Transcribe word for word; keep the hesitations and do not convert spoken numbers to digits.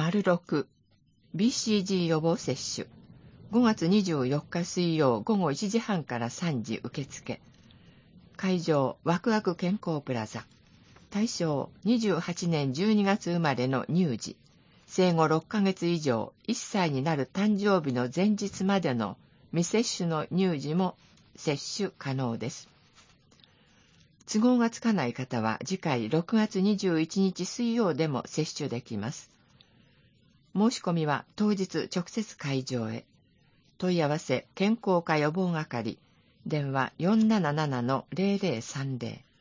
ろく ビーシージー 予防接種ごがつにじゅうよっか水曜午後いちじはんからさんじ受付。会場ワクワク健康プラザ。対象にじゅうはちねんじゅうにがつ生まれの乳児。生後ろっかげつ以上いっさいになる誕生日の前日までの未接種の乳児も接種可能です。都合がつかない方は次回ろくがつにじゅういちにち水曜でも接種できます。申し込みは当日直接会場へ。問い合わせ健康課予防係。電話 よんなななな ゼロゼロさんゼロ。